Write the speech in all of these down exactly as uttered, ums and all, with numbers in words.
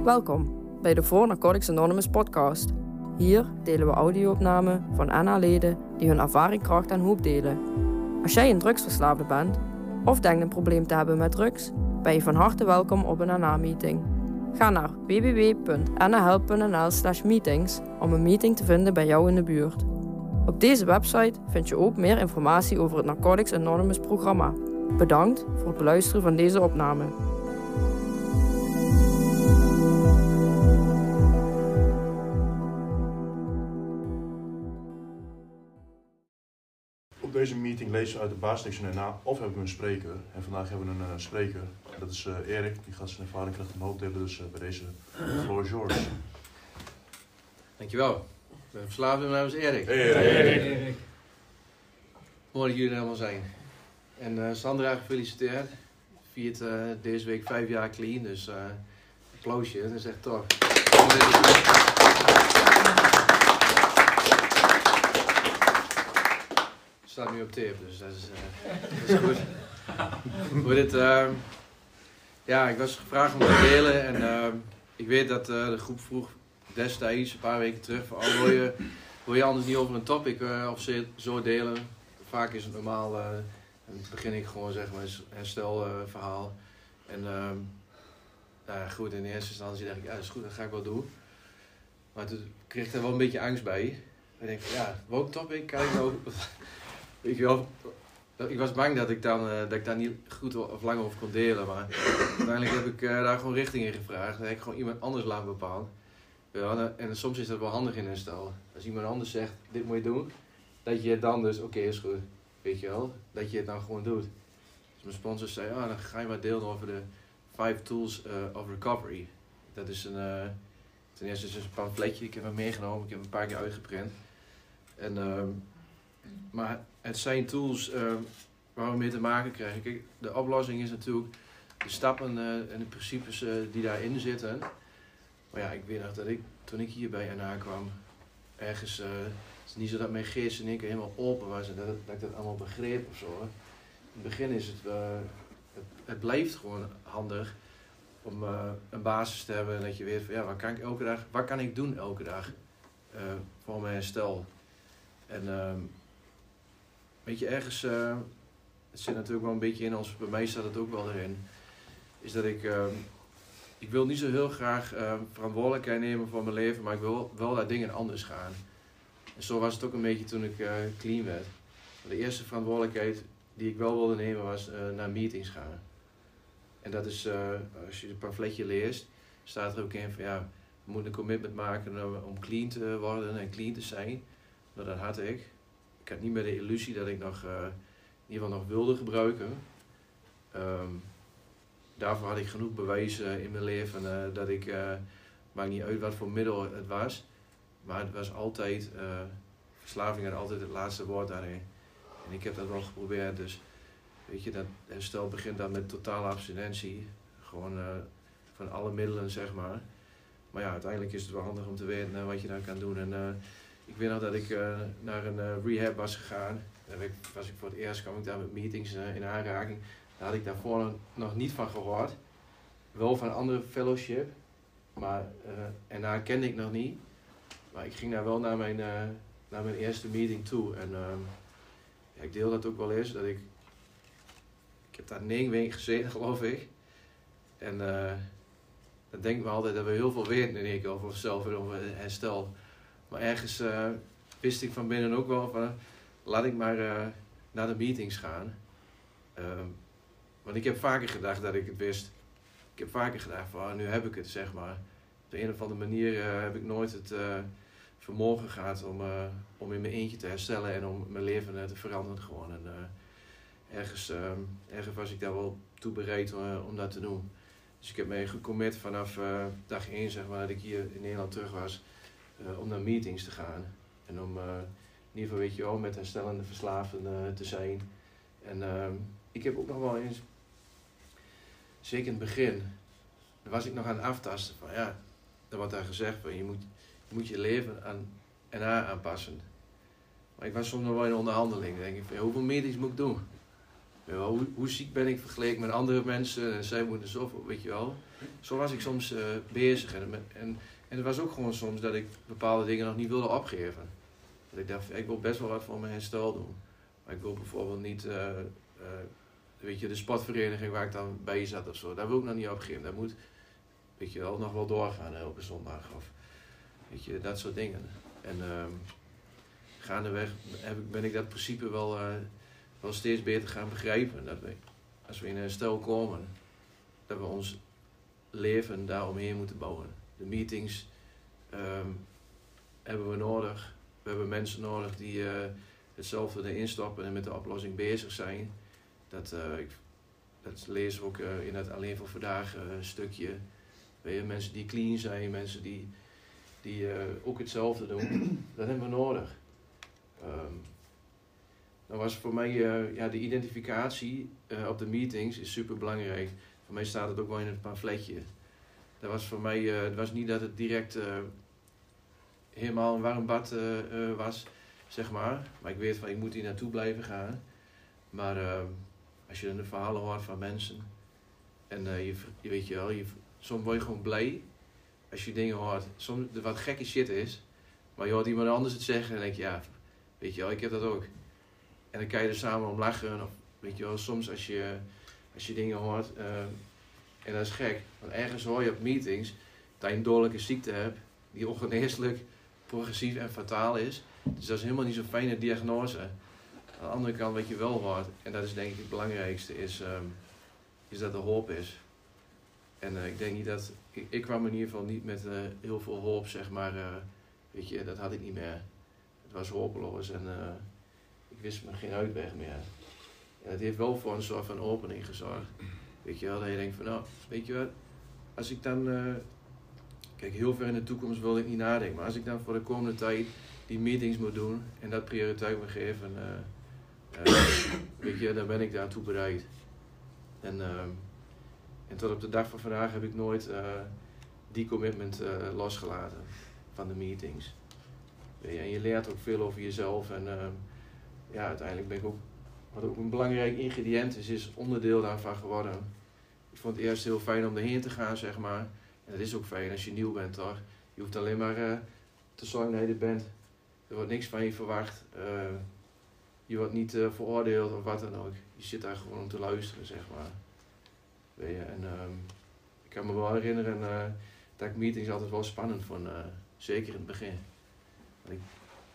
Welkom bij de For Narcotics Anonymous podcast. Hier delen we audio-opnamen van N A-leden die hun ervaring, kracht en hoop delen. Als jij een drugsverslaafde bent of denkt een probleem te hebben met drugs, ben je van harte welkom op een N A-meeting. Ga naar w w w punt n a help punt n l slash meetings om een meeting te vinden bij jou in de buurt. Op deze website vind je ook meer informatie over het Narcotics Anonymous programma. Bedankt voor het beluisteren van deze opname. Op deze meeting lezen we uit de basisstation N A of hebben we een spreker. En vandaag hebben we een uh, spreker. Dat is uh, Erik, die gaat zijn ervaring kracht omhoog delen. Dus uh, bij deze floor is yours. Dankjewel. Ik ben verslaafd en mijn naam is Erik. Hey, Erik. Hey, Erik. Mooi dat jullie er allemaal zijn. En uh, Sandra, gefeliciteerd. Viert uh, deze week vijf jaar clean, dus uh, applausje, dat is echt tof. Staat nu op tape, dus dat is, uh, dat is goed. Voor dit, uh, ja, ik was gevraagd om te delen en uh, ik weet dat uh, de groep vroeg destijds, een paar weken terug, van, oh, wil, je, wil je anders niet over een topic uh, of zo delen? Vaak is het normaal, uh, dan begin ik gewoon zeg maar een herstelverhaal. Uh, en uh, nou, goed, in de eerste instantie dacht ik, ja dat is goed, dat ga ik wel doen. Maar toen kreeg ik er wel een beetje angst bij. Ik denk van, ja, welk topic kan ik nou... Ik, wel, ik was bang dat ik, dan, uh, dat ik daar niet goed of lang over kon delen, maar uiteindelijk heb ik uh, daar gewoon richting in gevraagd. Dat heb ik gewoon iemand anders laten bepalen. Ja, en soms is dat wel handig in een stel. Als iemand anders zegt, dit moet je doen, dat je het dan dus, oké okay, is goed, weet je wel, dat je het dan gewoon doet. Dus mijn sponsor zei, ah, dan ga je maar delen over de Five Tools uh, of Recovery. Dat is een, uh, ten eerste is het een pamfletje, ik heb hem meegenomen, ik heb hem een paar keer uitgeprint. En, uh, maar het zijn tools uh, waar we mee te maken krijgen. Kijk, de oplossing is natuurlijk de stappen uh, en de principes uh, die daarin zitten. Maar ja, ik weet nog dat ik, toen ik hier bij N A kwam, ergens, uh, het is niet zo dat mijn geest in één keer helemaal open was en dat, dat ik dat allemaal begreep of zo. Hè. In het begin is het, uh, het, het blijft gewoon handig om uh, een basis te hebben en dat je weet van ja, wat kan ik elke dag, wat kan ik doen elke dag uh, voor mijn herstel. En uh, weet je, ergens, uh, het zit natuurlijk wel een beetje in ons, bij mij staat het ook wel erin, is dat ik, uh, ik wil niet zo heel graag uh, verantwoordelijkheid nemen voor mijn leven, maar ik wil wel dat dingen anders gaan. En zo was het ook een beetje toen ik uh, clean werd. De eerste verantwoordelijkheid die ik wel wilde nemen was uh, naar meetings gaan. En dat is, uh, als je het pamfletje leest, staat er ook in van ja, we moeten een commitment maken om clean te worden en clean te zijn. Nou, dat had ik. Ik had niet meer de illusie dat ik nog, uh, in ieder geval nog wilde gebruiken. Um, daarvoor had ik genoeg bewijzen in mijn leven uh, dat ik, uh, maakt niet uit wat voor middel het was, maar het was altijd, uh, verslaving had altijd het laatste woord daarin. En ik heb dat wel geprobeerd, dus weet je, dat herstel begint dan met totale abstinentie. Gewoon uh, van alle middelen, zeg maar. Maar ja, uiteindelijk is het wel handig om te weten uh, wat je daar kan doen. En, uh, ik weet nog dat ik uh, naar een uh, rehab was gegaan. Daar was ik voor het eerst, kwam ik daar met meetings uh, in aanraking. Daar had ik daarvoor nog niet van gehoord. Wel van andere fellowship. Maar, uh, en daar kende ik nog niet. Maar ik ging daar wel naar mijn, uh, naar mijn eerste meeting toe. En uh, ja, ik deel dat ook wel eens. Dat ik, ik heb daar negen weken gezeten, geloof ik. En uh, dan denken we altijd dat we heel veel weten in één keer over onszelf en over herstel. Maar ergens uh, wist ik van binnen ook wel van, laat ik maar uh, naar de meetings gaan. Uh, want ik heb vaker gedacht dat ik het wist. Ik heb vaker gedacht van, oh, nu heb ik het, zeg maar. Op de een of andere manier uh, heb ik nooit het uh, vermogen gehad om, uh, om in mijn eentje te herstellen en om mijn leven uh, te veranderen gewoon. En, uh, ergens, uh, ergens was ik daar wel toe bereid uh, om dat te doen. Dus ik heb me gecommit vanaf uh, dag één, zeg maar, dat ik hier in Nederland terug was. Uh, om naar meetings te gaan en om uh, in ieder geval weet je wel met herstellende verslaafden uh, te zijn. En uh, ik heb ook nog wel eens, zeker in het begin, dan was ik nog aan het aftasten van ja, dan wordt daar gezegd van je moet je, moet je leven aan N A aanpassen. Maar ik was soms nog wel in onderhandeling, dan denk ik van ja, hoeveel meetings moet ik doen? Ja, hoe, hoe ziek ben ik vergeleken met andere mensen en zij moeten zoveel, weet je wel. zo was ik soms uh, bezig. En, en, en het was ook gewoon soms dat ik bepaalde dingen nog niet wilde opgeven. Dat ik dacht, ik wil best wel wat voor mijn herstel doen. Maar ik wil bijvoorbeeld niet, uh, uh, weet je, de sportvereniging waar ik dan bij zat of zo. Daar wil ik nog niet opgeven. Dat moet, weet je wel, nog wel doorgaan elke zondag. Of, weet je, dat soort dingen. En uh, gaandeweg heb ik, ben ik dat principe wel, uh, wel steeds beter gaan begrijpen. Dat we, als we in een herstel komen, dat we ons leven daaromheen moeten bouwen. De meetings um, hebben we nodig. We hebben mensen nodig die uh, hetzelfde erin stoppen en met de oplossing bezig zijn. Dat, uh, ik, dat lezen we ook uh, in het Alleen voor Vandaag uh, stukje. Weet je, mensen die clean zijn, mensen die, die uh, ook hetzelfde doen. Dat hebben we nodig. Um, dan was voor mij uh, ja, de identificatie uh, op de meetings is super belangrijk. Voor mij staat het ook wel in het pamfletje. Dat was voor mij, uh, het was niet dat het direct uh, helemaal een warm bad uh, uh, was, zeg maar. Maar ik weet van, ik moet hier naartoe blijven gaan. Maar uh, als je dan de verhalen hoort van mensen, en uh, je, je weet je wel, je, soms word je gewoon blij als je dingen hoort. Soms er wat gekke shit is, maar je hoort iemand anders het zeggen en denk je, ja, weet je wel, ik heb dat ook. En dan kan je er samen om lachen. Of weet je wel, soms als je, als je dingen hoort, uh, en dat is gek, want ergens hoor je op meetings dat je een dodelijke ziekte hebt, die ongeneeslijk, progressief en fataal is. Dus dat is helemaal niet zo'n fijne diagnose. Aan de andere kant, wat je wel hoort, en dat is denk ik het belangrijkste, is, um, is dat er hoop is. En uh, ik denk niet dat, ik, ik kwam in ieder geval niet met uh, heel veel hoop, zeg maar, uh, weet je, dat had ik niet meer. Het was hopeloos en uh, ik wist me geen uitweg meer. En het heeft wel voor een soort van opening gezorgd. Weet je wel, dat je denkt van, nou, weet je wat, als ik dan, uh, kijk, heel ver in de toekomst wil ik niet nadenken, maar als ik dan voor de komende tijd die meetings moet doen en dat prioriteit moet geven, uh, uh, weet je, dan ben ik daartoe bereid. En, uh, en tot op de dag van vandaag heb ik nooit uh, die commitment uh, losgelaten van de meetings. Weet je, en je leert ook veel over jezelf en uh, ja, uiteindelijk ben ik ook, wat ook een belangrijk ingrediënt is, is onderdeel daarvan geworden. Ik vond het eerst heel fijn om erheen te gaan, zeg maar. En dat is ook fijn als je nieuw bent, toch? Je hoeft alleen maar uh, te zorgen dat je er bent. Er wordt niks van je verwacht. Uh, je wordt niet uh, veroordeeld of wat dan ook. Je zit daar gewoon om te luisteren, zeg maar. Weet je, en uh, ik kan me wel herinneren uh, dat ik meetings altijd wel spannend vond. Uh, zeker in het begin. Want ik,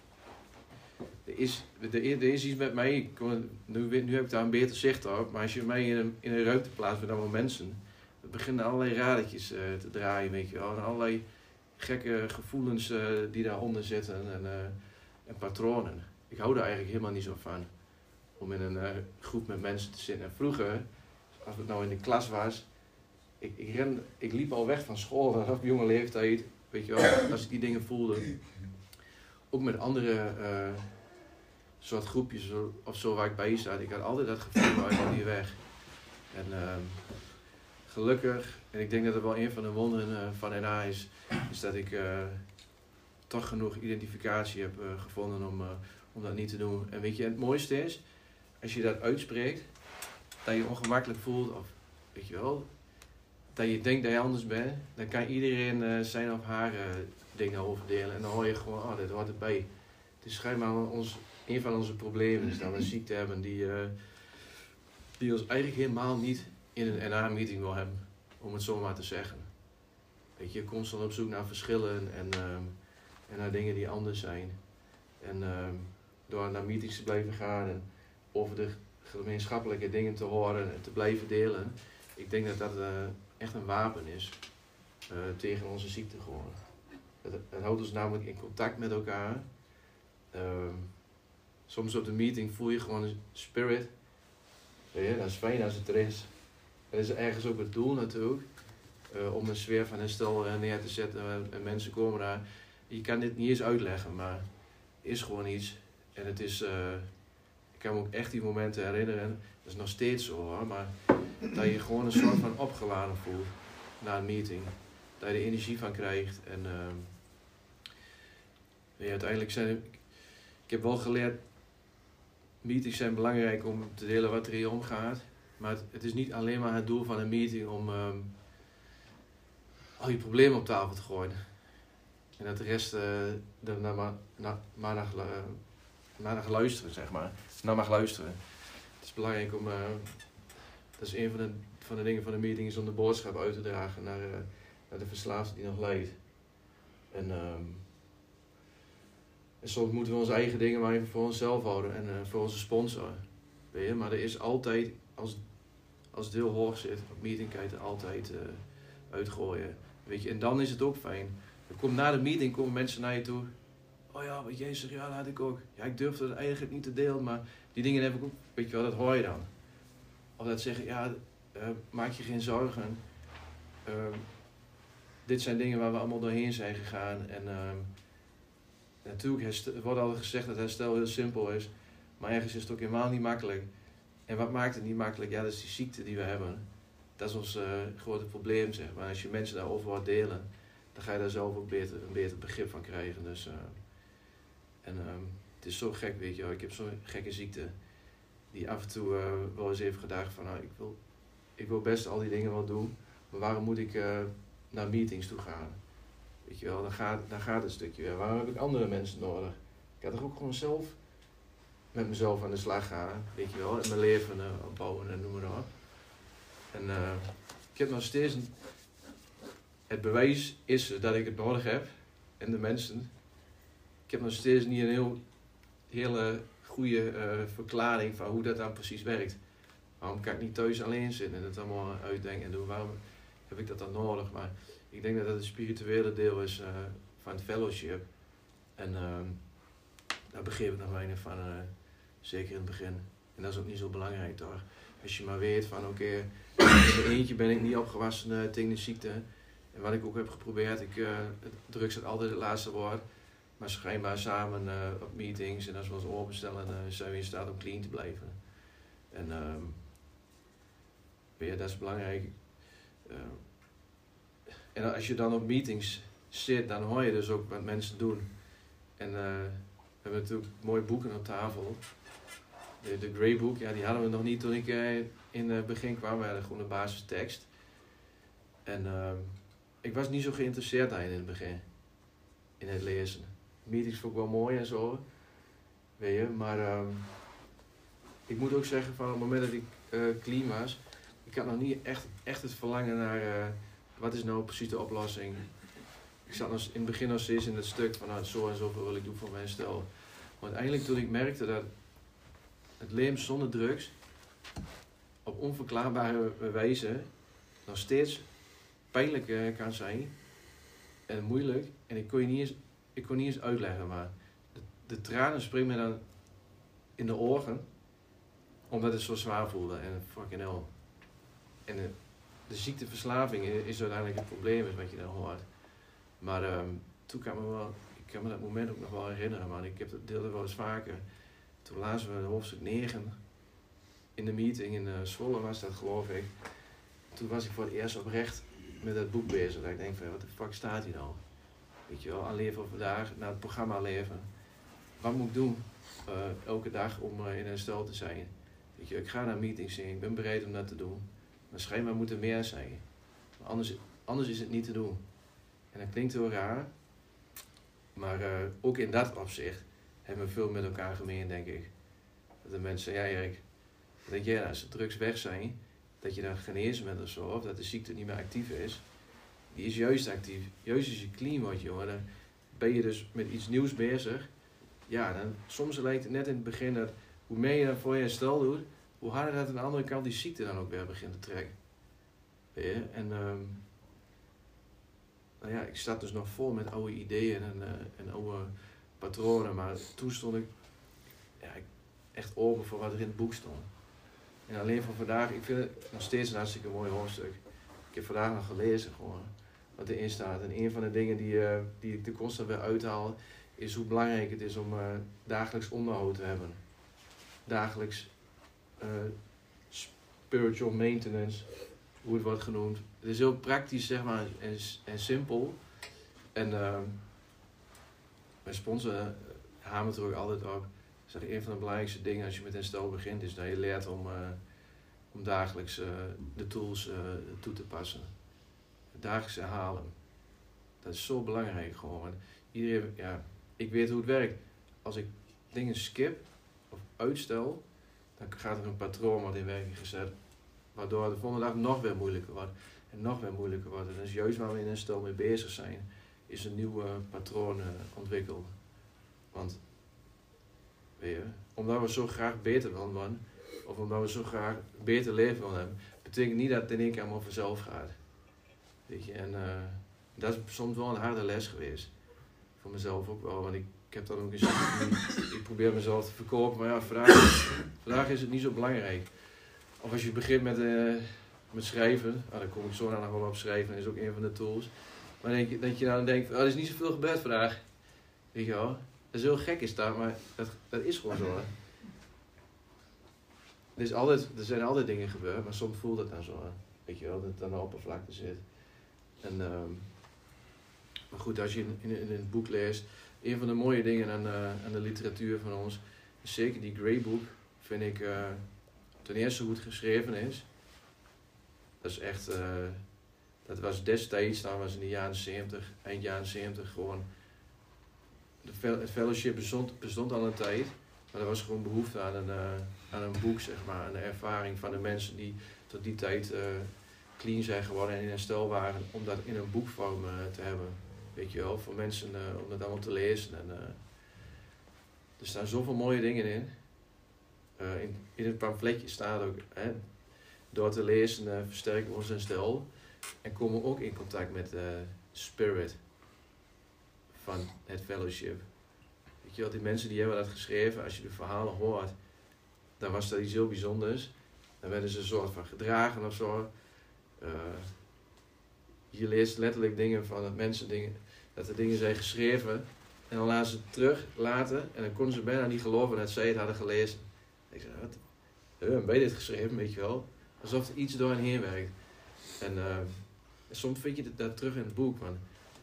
Er is, er, er is iets met mij, ik, nu, nu heb ik daar een beter zicht op, maar als je mij in een, in een ruimte plaatst met allemaal mensen, dan beginnen allerlei radertjes uh, te draaien, weet je wel. En allerlei gekke gevoelens uh, die daaronder zitten en, uh, en patronen. Ik hou daar eigenlijk helemaal niet zo van, om in een uh, groep met mensen te zitten. En vroeger, als het nou in de klas was, ik, ik, ren, ik liep al weg van school vanaf jonge leeftijd, weet je wel, als ik die dingen voelde. Ook met andere uh, soort groepjes of zo waar ik bij zat. Ik had altijd dat gevoel, maar ik wil hier weg. En uh, gelukkig, en ik denk dat het wel een van de wonderen uh, van N A is, is dat ik uh, toch genoeg identificatie heb uh, gevonden om, uh, om dat niet te doen. En weet je, het mooiste is, als je dat uitspreekt, dat je je ongemakkelijk voelt, of weet je wel, dat je denkt dat je anders bent, dan kan iedereen uh, zijn of haar uh, dingen overdelen. En dan hoor je gewoon, oh, dit hoort erbij. Het is schijnbaar ons, een van onze problemen is dat we een ziekte hebben die, uh, die ons eigenlijk helemaal niet in een N A-meeting wil hebben, om het zo maar te zeggen. Weet je, constant op zoek naar verschillen en, uh, en naar dingen die anders zijn. En uh, door naar meetings te blijven gaan en over de gemeenschappelijke dingen te horen en te blijven delen, ik denk dat dat uh, echt een wapen is uh, tegen onze ziekte gewoon. Het, het houdt ons namelijk in contact met elkaar. Uh, soms op de meeting voel je gewoon een spirit. Weet je, dat is fijn als het er is. Dat is ergens ook het doel natuurlijk. Uh, om een sfeer van herstel uh, neer te zetten. Uh, en mensen komen daar. Je kan dit niet eens uitleggen, maar het is gewoon iets. En het is, uh, ik kan me ook echt die momenten herinneren. Dat is nog steeds zo hoor, maar dat je gewoon een soort van opgeladen voelt na een meeting. Dat je er energie van krijgt. En uh, ja, uiteindelijk zijn ik, ik heb wel geleerd, meetings zijn belangrijk om te delen wat er hier omgaat. Maar het, het is niet alleen maar het doel van een meeting om, um, al je problemen op tafel te gooien. En dat de rest uh, er naar maar, naar, maar naar, uh, naar mag luisteren, zeg maar. Naar mag luisteren. Het is belangrijk om, uh, dat is een van de, van de dingen van de meeting, is om de boodschap uit te dragen naar, uh, naar de verslaafde die nog lijdt. En, um, en soms moeten we onze eigen dingen maar even voor onszelf houden en uh, voor onze sponsor. Weet je? Maar er is altijd, als, als het heel hoog zit, op meeting kan je het altijd uh, uitgooien. Weet je? En dan is het ook fijn. Er komt, na de meeting komen mensen naar je toe. Oh ja, wat jij zegt, ja, dat had ik ook. Ja, ik durfde het eigenlijk niet te delen, maar die dingen heb ik ook, weet je wel, dat hoor je dan. Of dat zeggen, ja, uh, maak je geen zorgen. Uh, dit zijn dingen waar we allemaal doorheen zijn gegaan. En uh, natuurlijk, herstel, er wordt altijd gezegd dat herstel heel simpel is. Maar ergens is het ook helemaal niet makkelijk. En wat maakt het niet makkelijk? Ja, dat is die ziekte die we hebben. Dat is ons uh, grote probleem, zeg maar. Als je mensen daarover wat delen, dan ga je daar zelf ook beter, een beter begrip van krijgen. Dus, uh, en um, het is zo gek, weet je wel. Ik heb zo'n gekke ziekte. Die af en toe uh, wel eens even gedacht van, nou, ik wil, ik wil best al die dingen wel doen. Maar waarom moet ik uh, naar meetings toe gaan? Weet je wel, dan gaat, dan gaat het een stukje weer. Waarom heb ik andere mensen nodig? Ik had toch ook gewoon zelf met mezelf aan de slag gaan, weet je wel. En mijn leven uh, opbouwen en noem maar op. En uh, ik heb nog steeds een... Het bewijs is dat ik het nodig heb. En de mensen. Ik heb nog steeds niet een heel, hele goede uh, verklaring van hoe dat dan precies werkt. Waarom kan ik niet thuis alleen zitten en het allemaal uitdenken en doen? Waarom heb ik dat dan nodig? Maar ik denk dat dat het spirituele deel is uh, van het fellowship. En uh, daar begreep ik nog weinig van, uh, zeker in het begin. En dat is ook niet zo belangrijk toch? Als je maar weet van oké, okay, in mijn eentje ben ik niet opgewassen uh, tegen de ziekte. En wat ik ook heb geprobeerd, ik, uh, drugs is altijd het laatste woord. Maar schijnbaar samen uh, op meetings en als we ons openstellen, uh, zijn we in staat om clean te blijven. En um, ja, dat is belangrijk. Uh, en als je dan op meetings zit, dan hoor je dus ook wat mensen doen. En uh, we hebben natuurlijk mooie boeken op tafel. De, de Grey Book, ja, die hadden we nog niet toen ik uh, in het begin kwam. We hadden gewoon een basistekst. En uh, ik was niet zo geïnteresseerd daarin in het begin. In het lezen. Meetings vond ik wel mooi en zo. Weet je, maar um, ik moet ook zeggen van op het moment dat ik uh, clean was, ik had nog niet echt, echt het verlangen naar uh, wat is nou precies de oplossing. Ik zat nog in het begin nog steeds in het stuk van nou, zo en zoveel wil ik doen voor mijn stel. Maar uiteindelijk toen ik merkte dat het leven zonder drugs op onverklaarbare wijze nog steeds pijnlijk uh, kan zijn en moeilijk. En ik kon je niet eens, ik kon niet eens uitleggen, maar de, de tranen springen me dan in de ogen, omdat het zo zwaar voelde en fucking hell. En de, de ziekteverslaving is uiteindelijk het probleem, is wat je dan hoort. Maar um, toen kan me wel, ik kan me dat moment ook nog wel herinneren, man. Ik heb dat deelde wel eens vaker. Toen lazen we hoofdstuk negen in de meeting in uh, Zwolle was dat, geloof ik. Toen was ik voor het eerst oprecht met dat boek bezig. Dat ik denk van, wat de fuck staat hier nou? Weet je wel, aan leven voor vandaag, naar het programma leven. Wat moet ik doen uh, elke dag om uh, in herstel te zijn? Weet je, ik ga naar meetings in, ik ben bereid om dat te doen. Maar schijnbaar moet er meer zijn. Maar anders, anders is het niet te doen. En dat klinkt heel raar. Maar uh, ook in dat opzicht hebben we veel met elkaar gemeen, denk ik. Dat de mensen, ja Erik, dat jij als de drugs weg zijn, dat je dan genezen bent of zo, of dat de ziekte niet meer actief is. Die is juist actief. Juist als je clean wordt, jongen, dan ben je dus met iets nieuws bezig. Ja, dan, soms lijkt het net in het begin dat hoe meer je dan voor je herstel doet, hoe harder dat aan de andere kant die ziekte dan ook weer begint te trekken. Weet je? En um, nou ja, ik zat dus nog vol met oude ideeën en, uh, en oude patronen, maar toen stond ik ja, echt open voor wat er in het boek stond. En alleen van vandaag, ik vind het nog steeds een hartstikke mooi hoofdstuk. Ik heb vandaag nog gelezen gewoon wat erin staat. En een van de dingen die, uh, die ik de constant weer uithaal, is hoe belangrijk het is om uh, dagelijks onderhoud te hebben. Dagelijks uh, spiritual maintenance, hoe het wordt genoemd. Het is heel praktisch, zeg maar, en, en simpel. En uh, mijn sponsor uh, hamert er ook altijd op. Ik zeg, een van de belangrijkste dingen als je met herstel begint, is dat je leert om, uh, om dagelijks uh, de tools uh, toe te passen. dagelijks herhalen. Dat is zo belangrijk gewoon. Want iedereen, ja, ik weet hoe het werkt. Als ik dingen skip of uitstel, dan gaat er een patroon worden in werking gezet. Waardoor de volgende dag nog weer moeilijker wordt. En nog weer moeilijker wordt. En dat is juist waar we in een stel mee bezig zijn. Is een nieuw uh, patroon uh, ontwikkeld. Want, weet je, omdat we zo graag beter willen worden, of omdat we zo graag een beter leven willen hebben, betekent niet dat het in één keer allemaal vanzelf gaat. Weet je, en uh, dat is soms wel een harde les geweest. Voor mezelf ook wel, want ik, ik heb dan ook eens ik probeer mezelf te verkopen, maar ja, vandaag, vandaag is het niet zo belangrijk. Of als je begint met, uh, met schrijven, nou, dan kom ik zo nog wel op schrijven, dat is ook een van de tools. Maar denk je, dat je dan denkt, oh, er is niet zoveel gebeurd vandaag. Weet je wel, dat is heel gek is dat, maar dat, dat is gewoon zo. Hè. Er, is altijd, er zijn altijd dingen gebeurd, maar soms voelt het dan zo. Hè. Weet je wel, dat het aan de oppervlakte zit. En, um, maar goed, als je in, in, in het boek leest, een van de mooie dingen aan, uh, aan de literatuur van ons, is zeker die Grey Book, vind ik uh, ten eerste hoe het geschreven is. Dat is echt, uh, dat was destijds, dat was in de jaren zeventig, eind jaren zeventig gewoon, de, het fellowship bestond, bestond al een tijd, maar er was gewoon behoefte aan een, uh, aan een boek, zeg maar, aan de ervaring van de mensen die tot die tijd uh, clean zijn geworden en in herstel waren, om dat in een boekvorm uh, te hebben. Weet je wel, voor mensen uh, om dat allemaal te lezen. En, uh, er staan zoveel mooie dingen in. Uh, in, in het pamfletje staat ook, hè, door te lezen uh, versterken we ons herstel. En komen we ook in contact met de uh, spirit van het fellowship. Weet je wel, die mensen die hebben dat geschreven, als je de verhalen hoort, dan was dat iets heel bijzonders. Dan werden ze een soort van gedragen of zo. Uh, je leest letterlijk dingen van dat mensen dingen, dat er dingen zijn geschreven en dan laten ze het terug laten en dan konden ze bijna niet geloven dat zij het hadden gelezen. Ik zei, wat? Uh, ben je dit geschreven, weet je wel? Alsof er iets door hen heen werkt. En uh, soms vind je dat, dat terug in het boek, want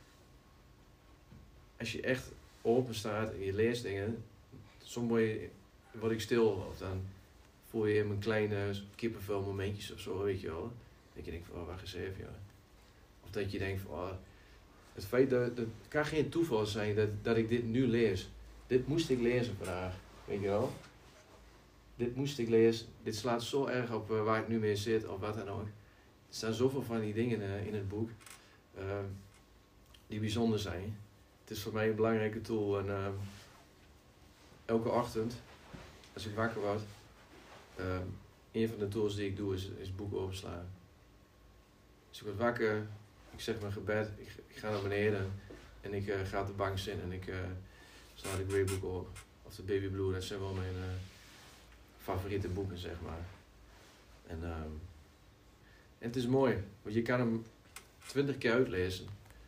als je echt open staat en je leest dingen, soms word, je, word ik stil of dan voel je in mijn kleine kippenvel momentjes of zo, weet je wel. Dat je denkt van, oh, wacht eens even, ja. Of dat je denkt van, oh, het feit dat, dat het kan geen toeval zijn dat, dat ik dit nu lees. Dit moest ik lezen vandaag, weet je wel. Dit moest ik lezen. Dit slaat zo erg op uh, waar ik nu mee zit of wat dan ook. Er staan zoveel van die dingen uh, in het boek uh, die bijzonder zijn. Het is voor mij een belangrijke tool en uh, elke ochtend als ik wakker word, uh, een van de tools die ik doe is, is boek openslaan. Dus ik word wakker, ik zeg mijn gebed, ik, ik ga naar beneden en ik uh, ga op de bank zitten en ik uh, sla de Grey Book op. Of de Baby Blue, dat zijn wel mijn uh, favoriete boeken, zeg maar. En, uh, en het is mooi, want je kan hem twintig keer uitlezen.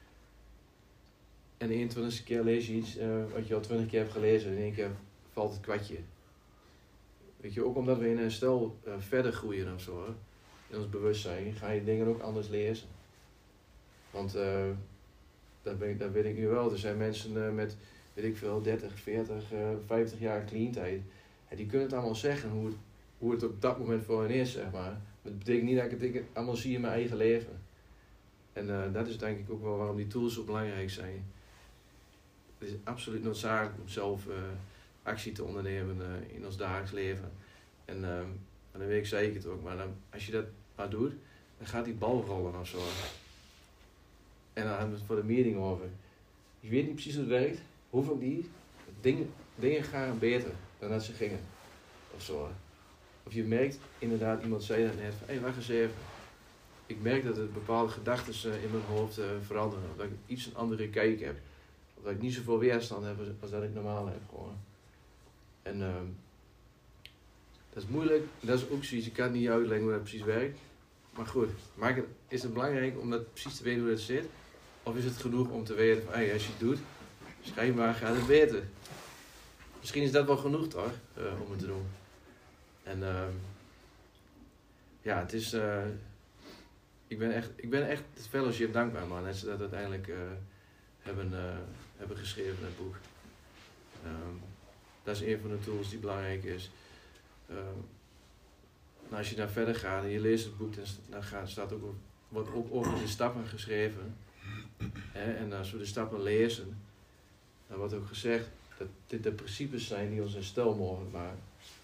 En de eenentwintigste keer lees je iets uh, wat je al twintig keer hebt gelezen en in één keer valt het kwartje. Weet je, ook omdat we in een stel uh, verder groeien of zo, hè, in ons bewustzijn, ga je dingen ook anders lezen. Want uh, dat, ben ik, dat weet ik nu wel. Er zijn mensen uh, met, weet ik veel, dertig, veertig, uh, vijftig jaar clean tijd. En die kunnen het allemaal zeggen hoe het, hoe het op dat moment voor hen is, zeg maar. Maar dat betekent niet dat ik het allemaal zie in mijn eigen leven. En uh, dat is denk ik ook wel waarom die tools zo belangrijk zijn. Het is absoluut noodzakelijk om zelf uh, actie te ondernemen uh, in ons dagelijks leven. En, uh, en dan weet ik zeker het ook. Maar dan, als je dat maar doet, dan gaat die bal rollen of zo. En dan hebben we het voor de meeting over. Ik weet niet precies hoe het werkt. Hoef ook niet. Dingen, dingen gaan beter dan dat ze gingen. Of zo. Of je merkt inderdaad, iemand zei dat net van, hé, hey, wacht eens even. Ik merk dat er bepaalde gedachten uh, in mijn hoofd uh, veranderen. Of dat ik iets een andere kijk heb. Of dat ik niet zoveel weerstand heb als dat ik normaal heb. Gewoon. En uh, dat is moeilijk. Dat is ook zoiets. Ik kan het niet uitleggen hoe dat precies werkt. Maar goed, maak het, is het belangrijk om dat precies te weten hoe dat zit? Of is het genoeg om te weten van, hey, als je het doet, schijnbaar gaat het beter. Misschien is dat wel genoeg toch, uh, om het te doen. En uh, ja, het is, uh, ik ben echt, ik ben echt het fellowship dankbaar, man, dat ze dat uiteindelijk uh, hebben, uh, hebben geschreven in het boek. Um, dat is een van de tools die belangrijk is. Um, nou, als je daar verder gaat en je leest het boek, dan, dan gaat, staat ook wordt ook over de stappen geschreven. Hè? En als we de stappen lezen, dan wordt ook gezegd dat dit de principes zijn die ons herstel mogelijk maken.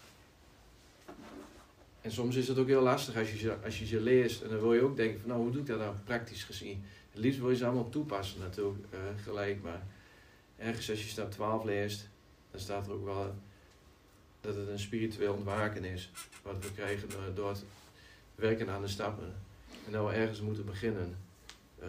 En soms is het ook heel lastig als je, ze, als je ze leest en dan wil je ook denken van nou, hoe doe ik dat nou praktisch gezien? Het liefst wil je ze allemaal toepassen natuurlijk, uh, gelijk, maar ergens als je stap twaalf leest, dan staat er ook wel dat het een spiritueel ontwaken is, wat we krijgen uh, door het werken aan de stappen. En dat we ergens moeten beginnen. Uh,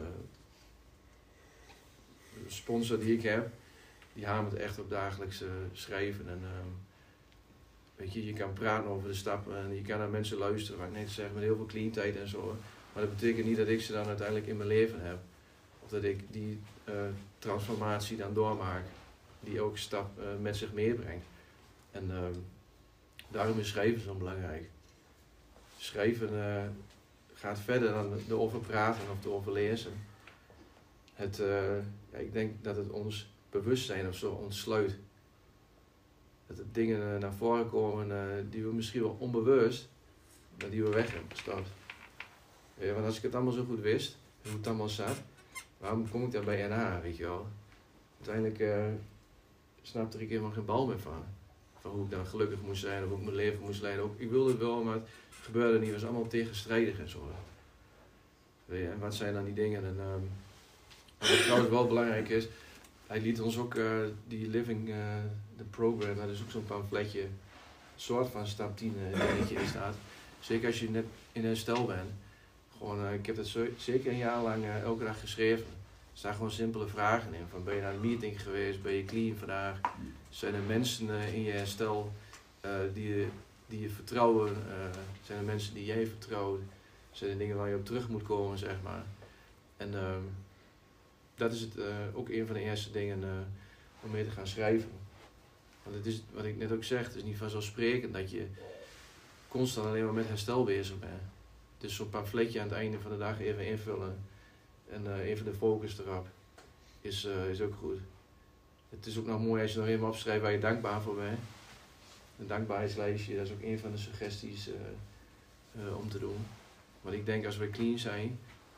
de sponsor die ik heb, die hamert echt op dagelijks uh, schrijven. En, uh, weet je, je kan praten over de stappen en je kan naar mensen luisteren, wat ik net zeg, met heel veel clean tijd en zo. Maar dat betekent niet dat ik ze dan uiteindelijk in mijn leven heb. Of dat ik die uh, transformatie dan doormaak, die ook stap uh, met zich meebrengt. En uh, daarom is schrijven zo belangrijk. Schrijven uh, gaat verder dan erover praten of erover lezen. Het, uh, ja, ik denk dat het ons bewustzijn of zo ontsluit. Dat er dingen uh, naar voren komen uh, die we misschien wel onbewust, maar die we weg hebben gestapt. Ja, want als ik het allemaal zo goed wist, hoe het allemaal zat, waarom kom ik dan bij N A, weet je wel? Uiteindelijk uh, snapte ik helemaal geen bal meer van. Van hoe ik dan gelukkig moest zijn of hoe ik mijn leven moest leiden. Ook, ik wilde het wel, maar het gebeurde niet. Het was allemaal tegenstrijdig en zo. Weet je, en wat zijn dan die dingen? En, um, wat trouwens wel belangrijk is, hij liet ons ook uh, die Living uh, the Program, dat is ook zo'n pamfletje, een soort van stap tien uh, dingetje in staat. Zeker als je net in herstel bent. Gewoon, uh, ik heb dat zo, zeker een jaar lang uh, elke dag geschreven. Er staan gewoon simpele vragen in. Van, ben je naar een meeting geweest? Ben je clean vandaag? Zijn er mensen uh, in je herstel uh, die, je, die je vertrouwen? Uh, zijn er mensen die jij vertrouwt? Zijn er dingen waar je op terug moet komen, zeg maar? En uh, dat is het, uh, ook een van de eerste dingen uh, om mee te gaan schrijven. Want het is, wat ik net ook zeg, het is niet vanzelfsprekend dat je constant alleen maar met herstel bezig bent. Dus zo'n pamfletje aan het einde van de dag even invullen en uh, even de focus erop is, uh, is ook goed. Het is ook nog mooi als je nog even opschrijft waar je dankbaar voor bent. Een dankbaarheidslijstje, dat is ook een van de suggesties uh, uh, om te doen. Want ik denk als we clean zijn,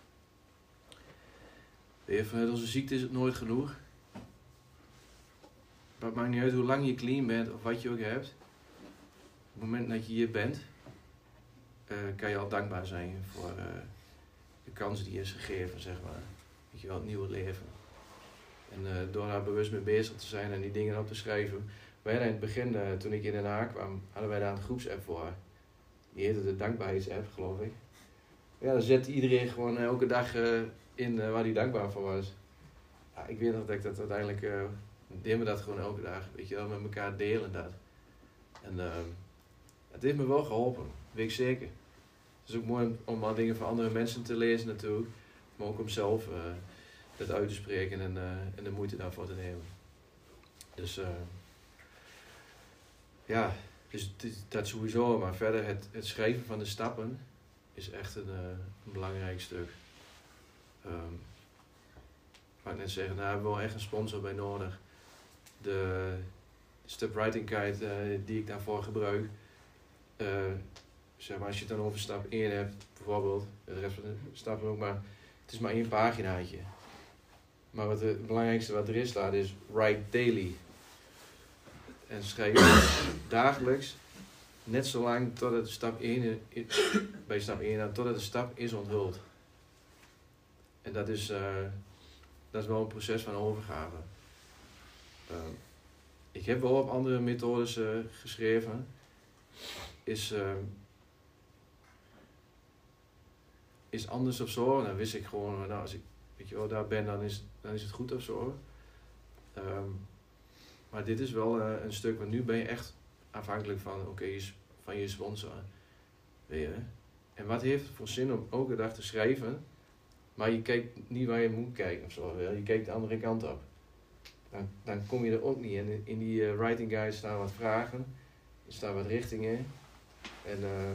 met onze ziekte is het nooit genoeg. Maar het maakt niet uit hoe lang je clean bent of wat je ook hebt. Op het moment dat je hier bent, uh, kan je al dankbaar zijn voor uh, de kans die je is gegeven, zeg maar. Weet je wel, het nieuwe leven. En uh, door daar bewust mee bezig te zijn en die dingen op te schrijven. Wij hadden in het begin, uh, toen ik in Den Haag kwam, hadden wij daar een groepsapp voor. Die heette de dankbaarheidsapp, geloof ik. Ja, dan zette iedereen gewoon uh, elke dag uh, in uh, waar hij dankbaar voor was. Ja, ik weet nog dat ik dat uiteindelijk, uh, deden we dat gewoon elke dag, weet je wel, met elkaar delen dat. En uh, het heeft me wel geholpen, weet ik zeker. Het is ook mooi om, om al dingen van andere mensen te lezen natuurlijk, maar ook om zelf uh, dat uit te spreken en, uh, en de moeite daarvoor te nemen. Dus uh, ja, dus dat sowieso, maar verder het, het schrijven van de stappen is echt een, uh, een belangrijk stuk. Um, maar ik net zeggen, daar hebben we wel echt een sponsor bij nodig. De Step Writing Guide uh, die ik daarvoor gebruik, uh, zeg maar als je het dan over stap één hebt, bijvoorbeeld, de rest van de stappen ook maar, het is maar één paginaatje. Maar wat het belangrijkste wat erin staat is write daily. En schrijf dagelijks, net zo lang totdat de stap één, bij stap één, totdat de stap is onthuld. En dat is, uh, dat is wel een proces van overgave. Uh, ik heb wel op andere methodes uh, geschreven. Is, uh, is anders of zo. En dan wist ik gewoon, nou, als ik weet je wel, daar ben, dan is, dan is het goed of zo. Um, maar dit is wel uh, een stuk, want nu ben je echt afhankelijk van, oké, okay, van je sponsor. Weet je? En wat heeft het voor zin om elke dag te schrijven, maar je kijkt niet waar je moet kijken of zo. Je kijkt de andere kant op. Dan, dan kom je er ook niet in. In die uh, writing guide staan wat vragen, er staan wat richtingen. En uh,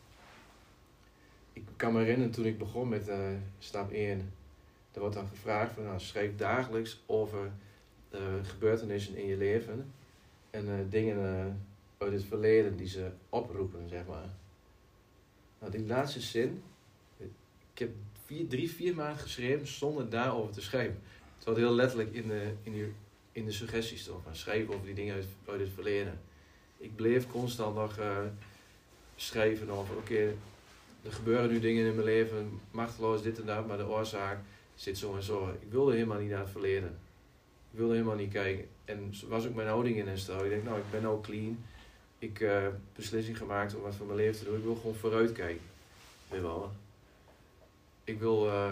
ik kan me herinneren toen ik begon met uh, stap één. Er wordt dan gevraagd van, nou, schrijf dagelijks over uh, gebeurtenissen in je leven en uh, dingen uh, uit het verleden die ze oproepen, zeg maar. Nou, die laatste zin, ik heb vier, drie, vier maanden geschreven zonder daarover te schrijven. Het was heel letterlijk in de, in de, in de suggesties toch, van schrijven over die dingen uit, uit het verleden. Ik bleef constant nog uh, schrijven over, oké, okay, er gebeuren nu dingen in mijn leven, machteloos dit en dat, maar de oorzaak zit zo en zo. Ik wilde helemaal niet naar het verleden. Ik wilde helemaal niet kijken. En zo was ook mijn houding in en stel. Ik denk, nou, ik ben nou clean. Ik heb uh, beslissing gemaakt om wat van mijn leven te doen. Ik wil gewoon vooruit kijken. Weet je wel. Ik wil uh,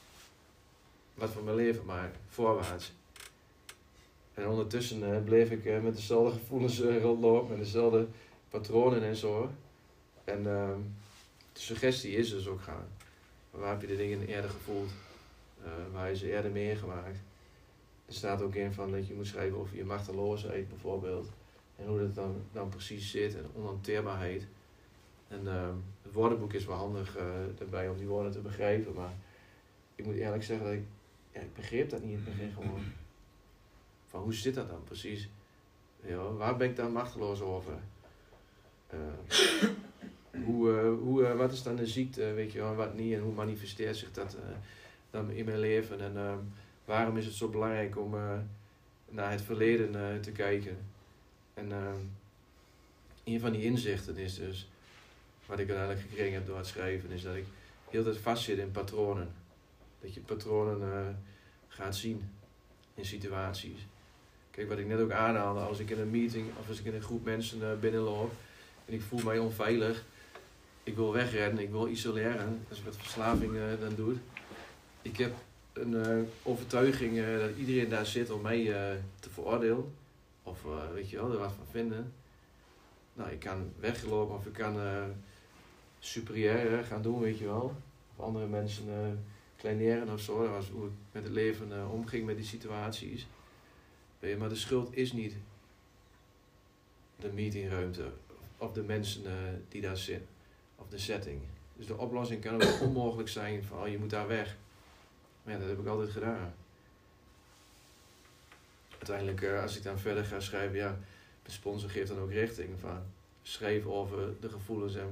wat van mijn leven maken, voorwaarts. En ondertussen uh, bleef ik uh, met dezelfde gevoelens uh, rondlopen, met dezelfde patronen en zo. En uh, de suggestie is dus ook gaan. Waar heb je de dingen eerder gevoeld? Uh, waar heb je ze eerder meegemaakt? Er staat ook in van dat je moet schrijven over je machteloosheid bijvoorbeeld. En hoe dat dan, dan precies zit en onhanteerbaarheid. En uh, het woordenboek is wel handig uh, daarbij om die woorden te begrijpen. Maar ik moet eerlijk zeggen dat ik, ja, ik begreep dat niet in het begin gewoon. Van hoe zit dat dan precies? Ja, waar ben ik dan machteloos over? Uh, hoe, uh, hoe, uh, wat is dan de ziekte, weet je wel, en wat niet? En hoe manifesteert zich dat uh, dan in mijn leven? En uh, waarom is het zo belangrijk om uh, naar het verleden uh, te kijken? En uh, een van die inzichten is dus, wat ik uiteindelijk gekregen heb door het schrijven, is dat ik heel de tijd vastzit in patronen. Dat je patronen uh, gaat zien in situaties. Kijk, wat ik net ook aanhaalde, als ik in een meeting of als ik in een groep mensen uh, binnenloop en ik voel mij onveilig, ik wil wegrennen, ik wil isoleren, dat is wat verslaving uh, dan doet. Ik heb een uh, overtuiging uh, dat iedereen daar zit om mij uh, te veroordelen. Of uh, weet je wel, er wat van vinden. Nou, ik kan weglopen of ik kan uh, superieur gaan doen, weet je wel. Of andere mensen uh, kleineren of zo. Dat was hoe ik met het leven uh, omging met die situaties. Weet je, maar de schuld is niet de meetingruimte of de mensen uh, die daar zitten. Of de setting. Dus de oplossing kan ook onmogelijk zijn van oh, je moet daar weg. Maar ja, dat heb ik altijd gedaan. Uiteindelijk, uh, als ik dan verder ga schrijven, ja, de sponsor geeft dan ook richting van schrijf over de gevoelens en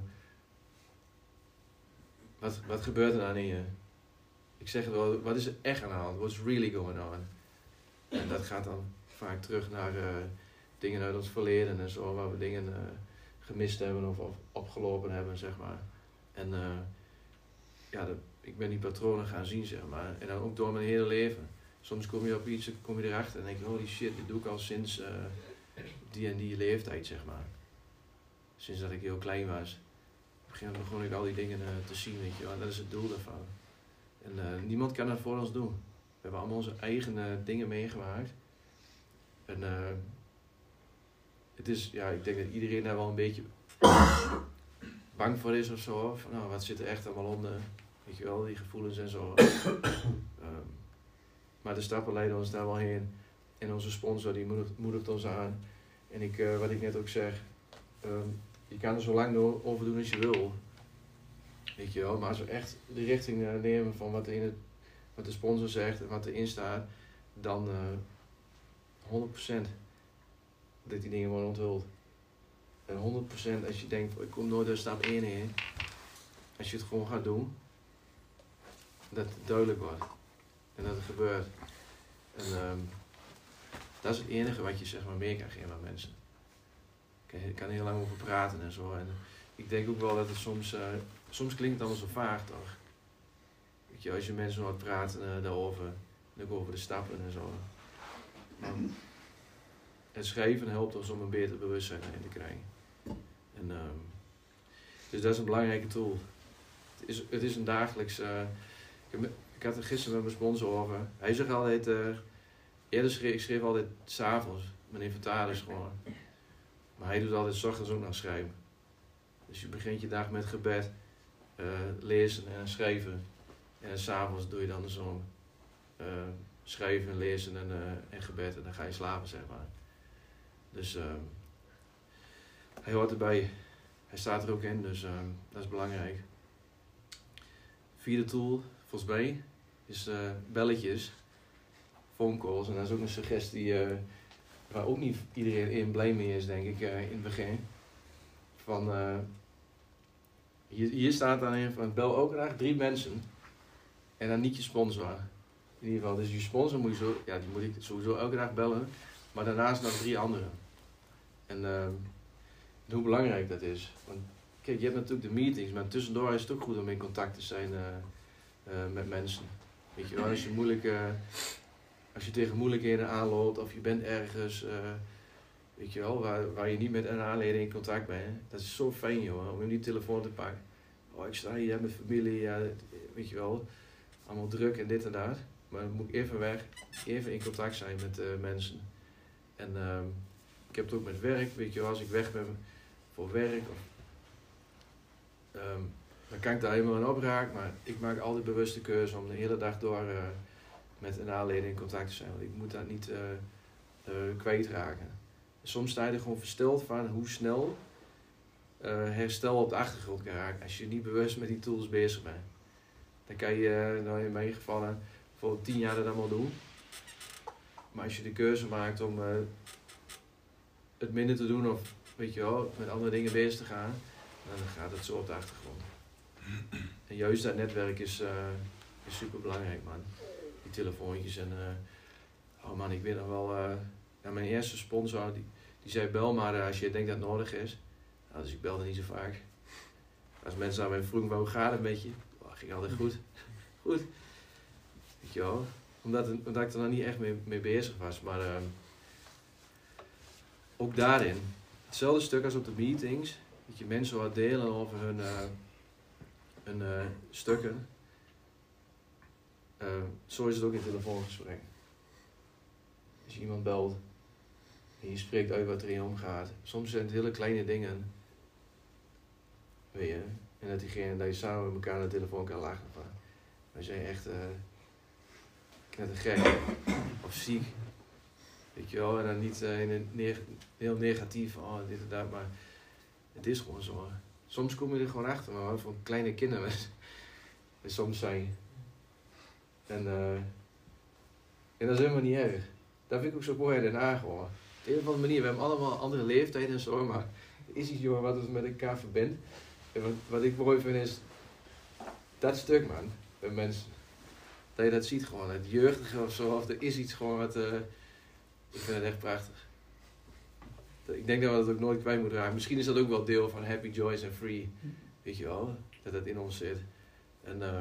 wat, wat gebeurt er dan in je? Ik zeg het wel, wat is er echt aan de hand? What's really going on? En dat gaat dan vaak terug naar uh, dingen uit ons verleden en zo, waar we dingen uh, gemist hebben of, of opgelopen hebben, zeg maar. En uh, ja, de, ik ben die patronen gaan zien, zeg maar. En dan ook door mijn hele leven. Soms kom je op iets, kom je erachter en denk je, holy shit, dit doe ik al sinds uh, die en die leeftijd, zeg maar. Sinds dat ik heel klein was. Op een gegeven moment begon ik al die dingen uh, te zien, weet je wel. En dat is het doel daarvan. En uh, niemand kan dat voor ons doen. We hebben allemaal onze eigen uh, dingen meegemaakt. En uh, het is, ja, ik denk dat iedereen daar wel een beetje bang voor is of zo. Van, nou, wat zit er echt allemaal onder? Weet je wel, die gevoelens en zo. um, maar de stappen leiden ons daar wel heen. En onze sponsor die moedigt, moedigt ons aan. En ik, uh, wat ik net ook zeg, um, je kan er zo lang door, over doen als je wil. Weet je wel, maar als we echt de richting uh, nemen van wat, in het, wat de sponsor zegt en wat erin staat, dan uh, honderd procent dat die dingen worden onthuld. En honderd procent als je denkt, ik kom nooit door stap één heen, als je het gewoon gaat doen, dat het duidelijk wordt. En dat het gebeurt. En um, dat is het enige wat je zeg maar meer kan geven aan mensen. Ik kan er heel lang over praten en zo. En ik denk ook wel dat het soms, uh, soms klinkt het allemaal zo vaag toch. Weet je, als je mensen hoort praten uh, daarover, en ook over de stappen en zo. Maar het schrijven helpt ons om een beter bewustzijn in te krijgen. En, um, dus dat is een belangrijke tool. Het is, het is een dagelijks... Uh, ik, heb, ik had het gisteren met mijn sponsor over. Hij zegt altijd... Uh, eerder schreef ik schreef altijd 's avonds. Mijn inventaris gewoon. Maar hij doet altijd 's ochtends ook nog schrijven. Dus je begint je dag met gebed, uh, lezen en schrijven. En 's avonds doe je dan zo'n uh, schrijven, lezen en, uh, en gebed. En dan ga je slapen, zeg maar. Dus uh, hij hoort erbij. Hij staat er ook in, dus uh, dat is belangrijk. Vierde tool, volgens mij, is uh, belletjes. Phone calls. En dat is ook een suggestie uh, waar ook niet iedereen in blij mee is, denk ik, uh, in het begin. Van, uh, hier, hier staat dan in van bel ook graag drie mensen En dan niet je sponsor. In ieder geval, dus je sponsor moet je zo, ja, die moet ik sowieso elke dag bellen. Maar daarnaast nog drie anderen. En uh, hoe belangrijk dat is. Want kijk, je hebt natuurlijk de meetings, maar tussendoor is het ook goed om in contact te zijn uh, uh, met mensen. Weet je wel, als je moeilijke, als je tegen moeilijkheden aanloopt of je bent ergens, uh, weet je wel, waar, waar je niet met een aanleden in contact bent. Dat is zo fijn, joh, om hem die telefoon te pakken. Oh, ik sta hier met familie, ja, weet je wel, allemaal druk en dit en dat. Maar dan moet ik even weg, even in contact zijn met uh, mensen. En uh, ik heb het ook met werk, weet je wel, als ik weg ben voor werk, of, um, dan kan ik daar helemaal aan opraken, maar ik maak altijd bewust de keuze om de hele dag door uh, met een aanleden in contact te zijn, want ik moet dat niet uh, uh, kwijtraken. Soms sta je er gewoon versteld van hoe snel uh, herstel op de achtergrond kan raken als je niet bewust met die tools bezig bent. Dan kan je, nou in mijn geval, voor tien jaar dat allemaal doen. Maar als je de keuze maakt om uh, het minder te doen of weet je wel, met andere dingen bezig te gaan, dan gaat het zo op de achtergrond. En juist dat netwerk is, uh, is super belangrijk, man. Die telefoontjes en uh, oh man, ik weet nog wel, uh, ja, mijn eerste sponsor die, die zei bel maar uh, als je denkt dat het nodig is. Nou, dus ik belde niet zo vaak. Als mensen aan mij vroegen, hoe gaat het met je? Oh, ging altijd goed. Goed. Weet je wel. Omdat, omdat ik er nog niet echt mee, mee bezig was. Maar uh, ook daarin. Hetzelfde stuk als op de meetings. Dat je mensen wat delen over hun, uh, hun uh, stukken. Uh, zo is het ook in telefoongesprek. Als je iemand belt. En je spreekt uit wat er in je omgaat. Soms zijn het hele kleine dingen. Weet je. En dat diegene dat je samen met elkaar aan de telefoon kan lachen. Van, wij zijn echt uh, knettergek. Of ziek. Weet je wel. En dan niet uh, in een neg- heel negatief. Oh, dit en dat. Maar het is gewoon zo. Soms kom je er gewoon achter. Maar wat voor kleine kinderen we soms zijn. En, uh, en dat is helemaal niet erg. Dat vind ik ook zo mooi in Den Haag, hoor. Op de een of andere manier, we hebben allemaal een andere leeftijd en zo, maar er is iets, jongen, wat ons met elkaar verbindt. En wat, wat ik mooi vind is, dat stuk, man, bij mensen. Dat je dat ziet gewoon, het jeugdige of zo, of er is iets gewoon wat, uh, ik vind het echt prachtig. Ik denk dat we dat ook nooit kwijt moeten raken. Misschien is dat ook wel deel van Happy, Joyous and Free, weet je wel, dat dat in ons zit. En, uh,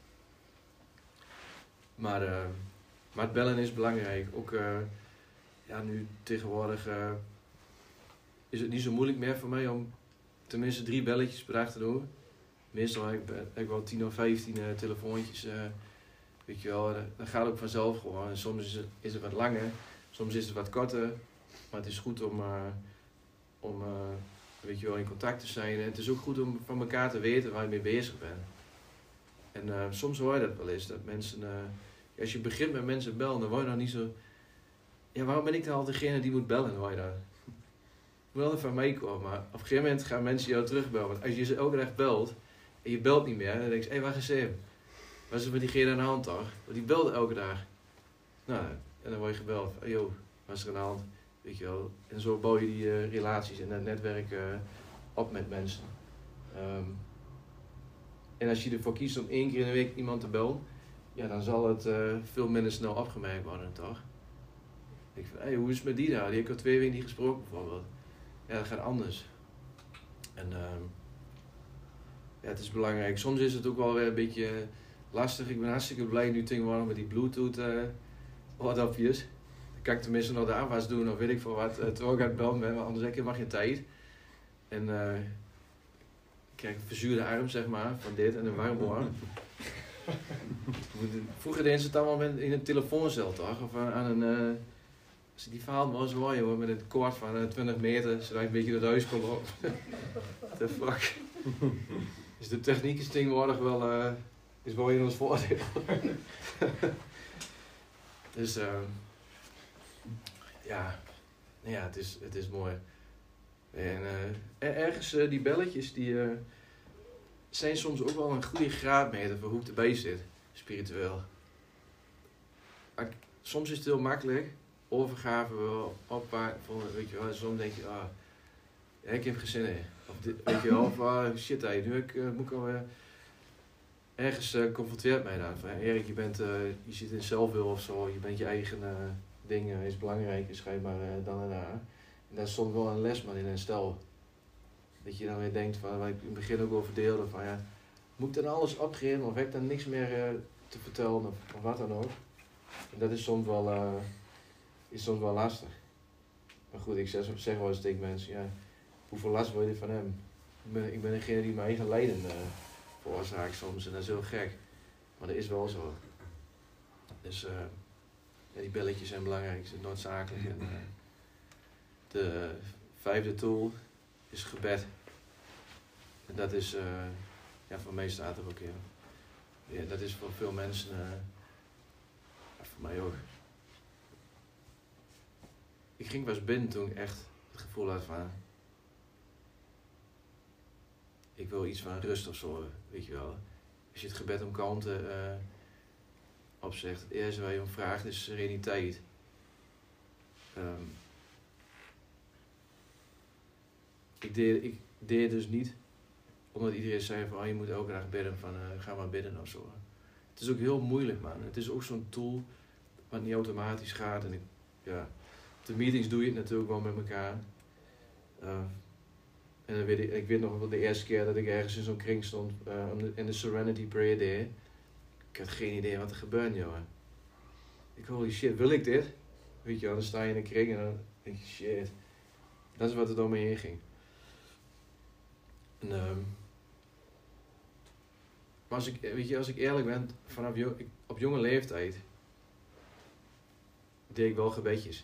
maar, uh, maar het bellen is belangrijk, ook... Uh, Ja, nu tegenwoordig uh, is het niet zo moeilijk meer voor mij om tenminste drie belletjes per dag te doen. Meestal heb ik, heb ik wel tien of vijftien uh, telefoontjes, uh, weet je wel, dat gaat ook vanzelf gewoon. En soms is het, is het wat langer, soms is het wat korter, maar het is goed om, uh, om uh, weet je wel, in contact te zijn. En het is ook goed om van elkaar te weten waar je mee bezig bent. En uh, soms hoor je dat wel eens, dat mensen, uh, als je begint met mensen bellen, dan word je nog niet zo... Ja, waarom ben ik dan altijd degene die moet bellen, hoor je dat? Het moet altijd van mij komen, maar op een gegeven moment gaan mensen jou terugbellen. Want als je ze elke dag belt, en je belt niet meer, dan denk je, hé, hey, waar is hem? Wat is er met diegene aan de hand, toch? Want die belde elke dag. Nou, en dan word je gebeld. Hey, joh, wat is er aan de hand? Weet je wel. En zo bouw je die uh, relaties en dat netwerk uh, op met mensen. Um, en als je ervoor kiest om één keer in de week iemand te bellen, ja, dan zal het uh, veel minder snel opgemerkt worden, toch? Ik van, hé, hey, hoe is het met die nou? Die heb ik al twee weken niet gesproken, bijvoorbeeld. Ja, dat gaat anders. En uh, ja, het is belangrijk. Soms is het ook wel weer een beetje lastig. Ik ben hartstikke blij nu tegenwoordig met die Bluetooth uh, oordopjes. Dan kan ik tenminste nog de afwas doen of weet ik veel wat. Uh, terwijl ik aan het bellen ben, want anders heb je helemaal geen tijd. En uh, ik krijg een verzuurde arm, zeg maar, van dit en een warm oor. Vroeger deden ze het allemaal in een telefooncel, toch? Of aan een... Uh, als ik die verhaal was hoor, joh, met een koord van uh, twintig meter, zodat je een beetje door het huis kon lopen. What the fuck. Dus de techniek is tegenwoordig wel, uh, is wel in ons voordeel. Dus, uh, ja, ja, het is, het is mooi. En uh, ergens, uh, die belletjes, die uh, zijn soms ook wel een goede graadmeter voor hoe ik erbij zit, spiritueel. Soms is het heel makkelijk. Overgave wel oppakken, weet je wel, soms denk je, ah, ja, ik heb geen zin in. Of dit, weet je wel, of ah, shit, hey, nu ik, uh, moet ik alweer... ergens uh, confronteert mij daar. Van, Erik, je, bent, uh, je zit in zelfwil of zo, je bent je eigen uh, ding, uh, is belangrijker schijnbaar uh, dan en daar. En daar stond wel een les man in een stel. Dat je dan weer denkt, van, waar ik in het begin ook over deelde, van ja, moet ik dan alles opgeven of heb ik dan niks meer uh, te vertellen of, of wat dan ook. En dat is soms wel, uh, is soms wel lastig. Maar goed, ik zeg, zeg wel eens tegen mensen, ja, hoeveel last wil je van hem? Ik ben, ik ben degene die mijn eigen lijden uh, veroorzaakt soms en dat is heel gek. Maar dat is wel zo. Dus uh, ja, die belletjes zijn belangrijk, zijn noodzakelijk. En, uh, de vijfde tool is gebed. En dat is, uh, ja, voor mij staat er ook in. Ja, dat is voor veel mensen, uh, ja, voor mij ook. Ik ging pas binnen toen ik echt het gevoel had van, ik wil iets van rust of zo, weet je wel. Als je het gebed om kalmte uh, opzegt, het eerste waar je om vraagt is sereniteit. Um, ik, deed, ik deed dus niet, omdat iedereen zei van, oh, je moet elke dag bidden, van uh, ga maar bidden of zo. Het is ook heel moeilijk, man. Het is ook zo'n tool wat niet automatisch gaat. En ik, ja, op de meetings doe je het natuurlijk wel met elkaar. Uh, En dan weet ik, ik weet nog wel de eerste keer dat ik ergens in zo'n kring stond uh, en de Serenity Prayer deed. Ik had geen idee wat er gebeurde, jongen. Ik holy shit, wil ik dit? Weet je wel, dan sta je in een kring en dan denk je, shit. Dat is wat er door me heen ging. En, um, maar als ik, weet je, als ik eerlijk ben, vanaf jo- ik, op jonge leeftijd deed ik wel gebedjes.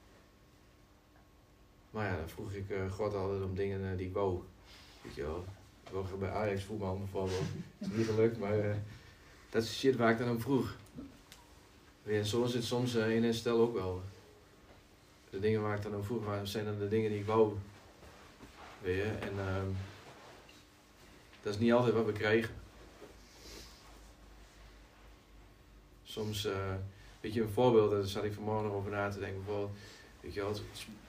Maar ja, dan vroeg ik uh, God altijd om dingen uh, die ik wou. Weet je wel. Ik wou bij Ajax voetbal bijvoorbeeld. Dat is niet gelukt, maar uh, dat is shit waar ik dan om vroeg. Ja, zo is het soms uh, in een stel ook wel. De dingen waar ik dan om vroeg, maar zijn dan de dingen die ik wou. Weet je, en uh, dat is niet altijd wat we krijgen. Soms, uh, weet je, een voorbeeld, daar zat ik vanmorgen nog over na te denken. Bijvoorbeeld, weet je wel, het,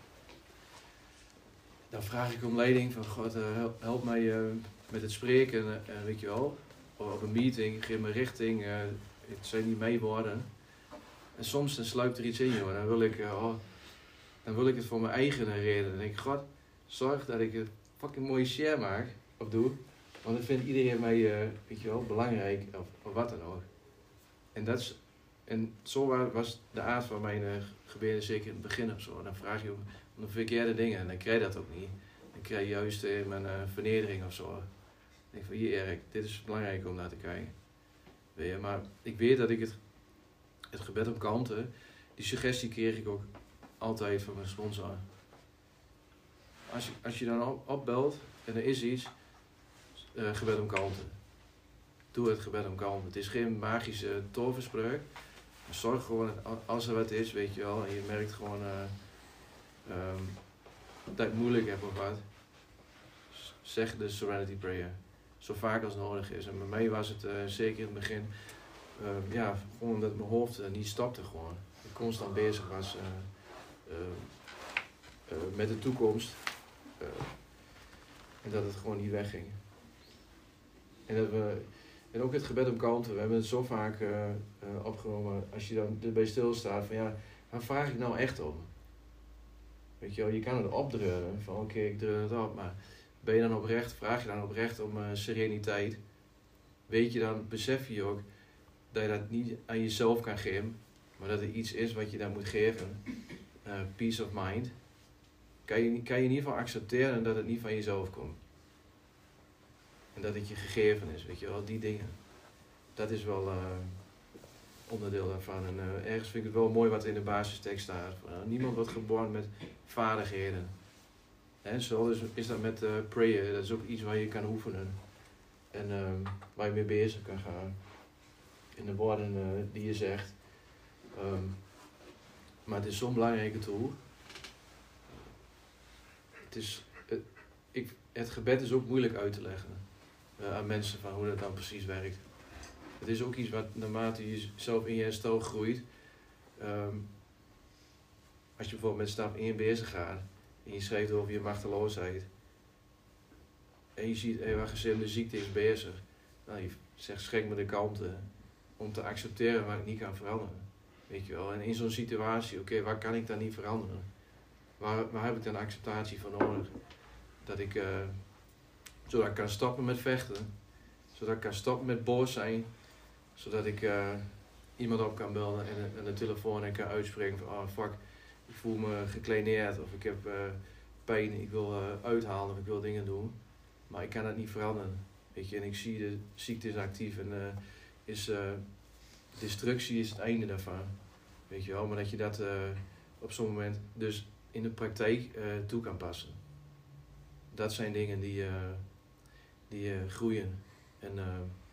dan vraag ik om leiding van God, uh, help, help mij uh, met het spreken, uh, weet je wel. Op een meeting, geef me richting, uh, het zijn niet mee worden. En soms dan sluipt er iets in, joh. Dan wil ik, uh, oh, dan wil ik het voor mijn eigen reden. Dan denk ik, God, zorg dat ik een fucking mooie share maak, of doe. Want dan vindt iedereen mij, uh, weet je wel, belangrijk, of, of wat dan ook. En dat is, en zo was de aard van mijn uh, gebeden zeker in het begin of zo. Dan vraag je om om de verkeerde dingen en dan krijg je dat ook niet. Dan krijg je juist uh, mijn uh, vernedering of zo. Dan denk ik van, hier Erik, dit is belangrijk om naar te kijken. Weet je, maar ik weet dat ik het, het gebed om kalmte, die suggestie kreeg ik ook altijd van mijn sponsor. Als je, als je dan op, opbelt en er is iets, uh, gebed om kalmte. Doe het gebed om kalmte. Het is geen magische toverspreuk. Maar zorg gewoon, als er wat is, weet je wel, en je merkt gewoon uh, um, dat je het moeilijk hebt of wat, zeg de Serenity Prayer. Zo vaak als nodig is. En bij mij was het uh, zeker in het begin, uh, ja, gewoon omdat mijn hoofd uh, niet stopte gewoon. Ik constant bezig was uh, uh, uh, met de toekomst. Uh, en dat het gewoon niet wegging. En dat we... En ook het gebed om kalmte, we hebben het zo vaak uh, uh, opgenomen, als je dan erbij stilstaat van ja, waar vraag ik nou echt om? Weet je wel, je kan het opdreunen, van oké, okay, ik dreun het op, maar ben je dan oprecht, vraag je dan oprecht om uh, sereniteit? Weet je dan, besef je ook dat je dat niet aan jezelf kan geven, maar dat er iets is wat je dan moet geven, uh, peace of mind. Kan je, kan je in ieder geval accepteren dat het niet van jezelf komt. En dat het je gegeven is, weet je wel, die dingen. Dat is wel uh, onderdeel daarvan. En uh, ergens vind ik het wel mooi wat in de basistekst staat. Uh, niemand wordt geboren met vaardigheden. En zo is, is dat met uh, prayer, dat is ook iets waar je kan oefenen. En uh, waar je mee bezig kan gaan. In de woorden uh, die je zegt. Um, maar het is zo'n belangrijke tool. Het, is, het, ik, het gebed is ook moeilijk uit te leggen. Uh, aan mensen van hoe dat dan precies werkt. Het is ook iets wat naarmate je zelf in je herstel groeit. Um, als je bijvoorbeeld met stap één bezig gaat. En je schrijft over je machteloosheid. En je ziet, hey, waar gezin de ziekte is bezig. Nou, je, zeg, schenk me de kalmte om te accepteren wat ik niet kan veranderen. Weet je wel, en in zo'n situatie, oké, okay, waar kan ik dan niet veranderen? Waar, waar heb ik dan acceptatie voor nodig? Dat ik, uh, zodat ik kan stoppen met vechten, zodat ik kan stoppen met boos zijn, zodat ik uh, iemand op kan bellen en, en de telefoon en kan uitspreken van, oh fuck, ik voel me gekleineerd of ik heb uh, pijn, ik wil uh, uithalen of ik wil dingen doen, maar ik kan dat niet veranderen. Weet je, en ik zie de ziekte is actief en uh, is, uh, destructie is het einde daarvan. Weet je wel, maar dat je dat uh, op zo'n moment dus in de praktijk uh, toe kan passen. Dat zijn dingen die, uh, die uh, groeien. En uh,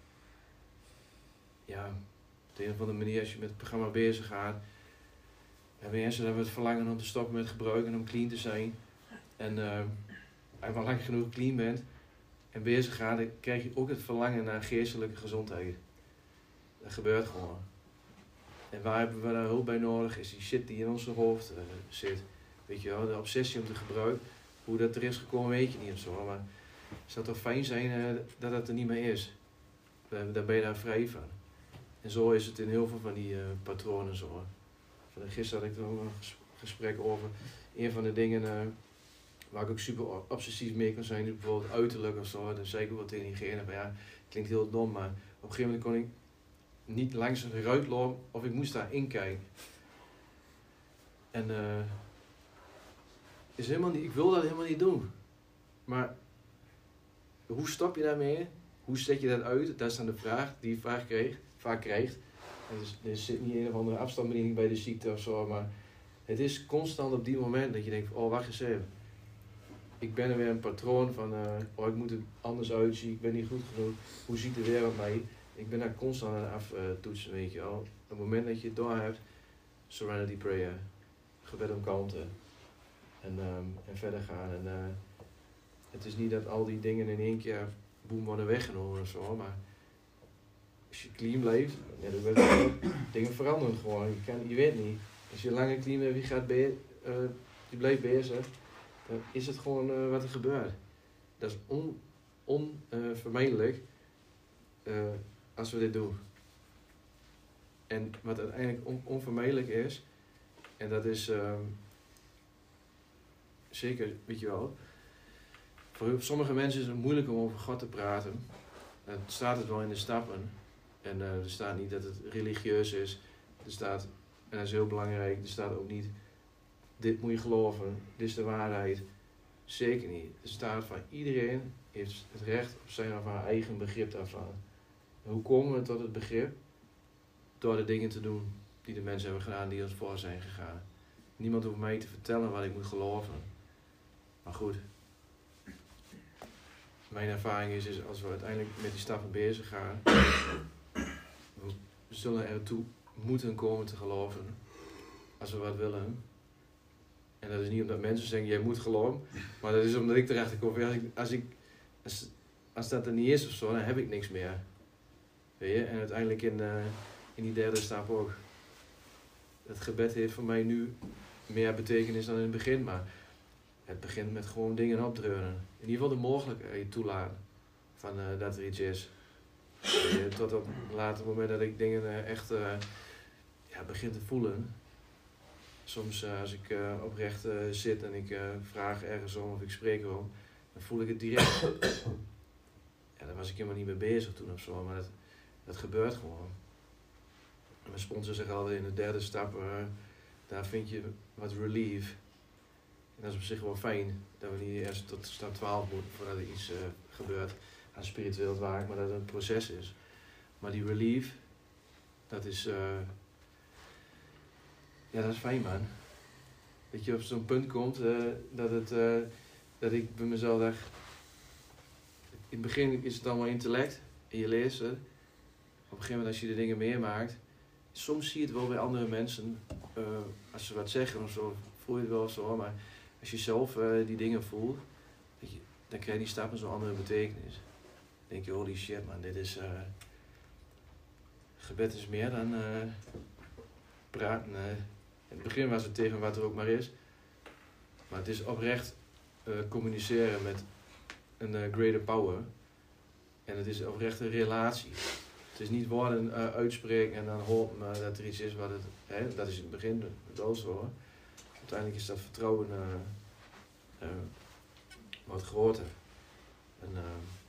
ja, op de een of andere manier als je met het programma bezig gaat, hebben mensen hebben het verlangen om te stoppen met gebruiken en om clean te zijn. En uh, als je maar lang genoeg clean bent en bezig gaat, dan krijg je ook het verlangen naar geestelijke gezondheid. Dat gebeurt gewoon. En waar hebben we daar hulp bij nodig? Is die shit die in ons hoofd uh, zit. Weet je wel, de obsessie om te gebruiken. Hoe dat er is gekomen weet je niet of zo. Maar het zou toch fijn zijn uh, dat het er niet meer is. Daar ben je daar vrij van. En zo is het in heel veel van die uh, patronen zo. Van, gisteren had ik er ook een gesprek over. Een van de dingen uh, waar ik ook super obsessief mee kan zijn. Bijvoorbeeld uiterlijk of zo. Dan zei ik ook wel tegen diegene. Maar ja, het klinkt heel dom. Maar op een gegeven moment kon ik niet langs een ruit lopen of ik moest daar inkijken. En uh, is helemaal niet, ik wil dat helemaal niet doen. Maar hoe stop je daarmee? Hoe zet je dat uit? Dat is dan de vraag die je vaak krijgt. Vaak krijgt. En dus, er zit niet een of andere afstandsbediening bij de ziekte of zo, maar het is constant op die moment dat je denkt, oh wacht eens even. Ik ben er weer een patroon van, uh, oh ik moet er anders uitzien, ik ben niet goed genoeg. Hoe ziet de wereld mij? Ik ben daar constant aan aftoetsen, weet je wel. Op het moment dat je het door hebt, serenity prayer, gebed om kalmte. En, um, en verder gaan. En, uh, het is niet dat al die dingen in één keer boem worden weggenomen of zo, maar als je clean blijft, ja, dan wordt dingen veranderen gewoon. Je, kan, je weet niet. Als je langer clean bent, je, gaat be- uh, je blijft bezig, dan is het gewoon uh, wat er gebeurt. Dat is onvermijdelijk on, uh, uh, als we dit doen. En wat uiteindelijk on- onvermijdelijk is, en dat is uh, zeker, weet je wel, voor sommige mensen is het moeilijk om over God te praten. Het staat het wel in de stappen. En uh, er staat niet dat het religieus is. Er staat, en dat is heel belangrijk, er staat ook niet, dit moet je geloven, dit is de waarheid. Zeker niet. Er staat van iedereen heeft het recht op zijn of haar eigen begrip daarvan. En hoe komen we tot het begrip? Door de dingen te doen die de mensen hebben gedaan die ons voor zijn gegaan. Niemand hoeft mij te vertellen wat ik moet geloven. Maar goed. Mijn ervaring is, is als we uiteindelijk met die stappen bezig gaan, we zullen ertoe moeten komen te geloven als we wat willen. En dat is niet omdat mensen zeggen, jij moet geloven, maar dat is omdat ik erachter kom, als, ik, als, ik, als, als dat er niet is of zo, dan heb ik niks meer. Weet je? En uiteindelijk in, uh, in die derde stap ook. Het gebed heeft voor mij nu meer betekenis dan in het begin, maar het begint met gewoon dingen opdreunen. In ieder geval de mogelijkheid toelaten van uh, dat er iets is. Uh, tot op een later moment dat ik dingen uh, echt uh, ja, begin te voelen. Soms uh, als ik uh, oprecht uh, zit en ik uh, vraag ergens om of ik spreek erom, dan voel ik het direct. Ja, daar was ik helemaal niet mee bezig toen of zo, maar dat, dat gebeurt gewoon. En mijn sponsor zegt altijd in de derde stap, uh, daar vind je wat relief. En dat is op zich wel fijn, dat we niet eerst tot stap twaalf moeten voordat er iets uh, gebeurt aan spiritueel werk, maar dat het een proces is. Maar die relief, dat is, uh, ja dat is fijn man. Dat je op zo'n punt komt uh, dat, het, uh, dat ik bij mezelf dacht, in het begin is het allemaal intellect en je leest het. Op een gegeven moment als je de dingen meemaakt, soms zie je het wel bij andere mensen, uh, als ze wat zeggen of zo, voel je het wel zo, maar als je zelf uh, die dingen voelt, je, dan krijg je die stappen zo'n andere betekenis. Dan denk je, holy shit man, dit is, uh, gebed is meer dan uh, praten. Uh. In het begin was het tegen wat er ook maar is, maar het is oprecht uh, communiceren met een uh, greater power. En het is oprecht een relatie. Het is niet woorden uh, uitspreken en dan hopen uh, dat er iets is wat het... Hè, dat is in het begin wel zo. Uiteindelijk is dat vertrouwen uh, uh, wat groter. En, uh,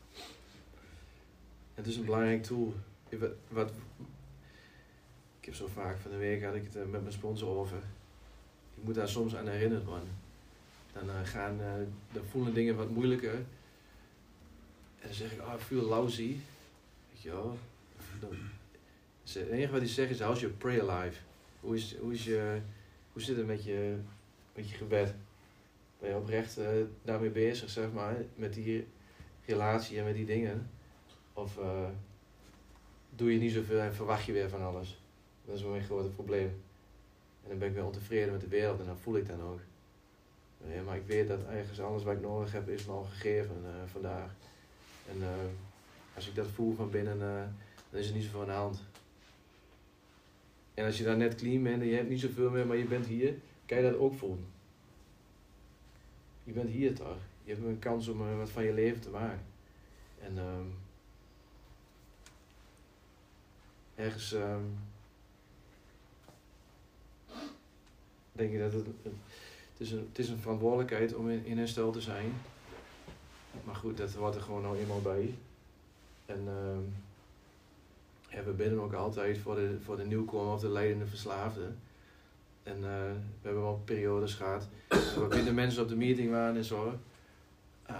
het is een belangrijk tool. Wat, wat, ik heb zo vaak van de week had ik het uh, met mijn sponsor over. Ik moet daar soms aan herinnerd worden. Dan, uh, gaan, uh, dan voelen dingen wat moeilijker. En dan zeg ik, oh, I feel lousy. Weet je wel. Het enige wat hij zegt is, how's your prayer life? Hoe, is, hoe, is je, hoe zit het met je, met je gebed? Ben je oprecht uh, daarmee bezig, zeg maar, met die relatie en met die dingen? Of uh, doe je niet zoveel en verwacht je weer van alles? Dat is wel mijn grote probleem. En dan ben ik weer ontevreden met de wereld en dan voel ik dan ook. Ja, maar ik weet dat ergens alles wat ik nodig heb is me al gegeven uh, vandaag. En uh, als ik dat voel van binnen, uh, dan is er niet zoveel aan de hand. En als je daar net clean bent en je hebt niet zoveel meer, maar je bent hier, kan je dat ook voelen. Je bent hier toch? Je hebt een kans om uh, wat van je leven te maken. En um, ergens um, denk ik dat het, het, is een, het is een verantwoordelijkheid om in, in herstel te zijn. Maar goed, dat hoort er gewoon nou eenmaal bij. En um, ja, we bidden ook altijd voor de, voor de nieuwkomer of de leidende verslaafde. En uh, we hebben wel periodes gehad waar minder mensen op de meeting waren en zo. Ah,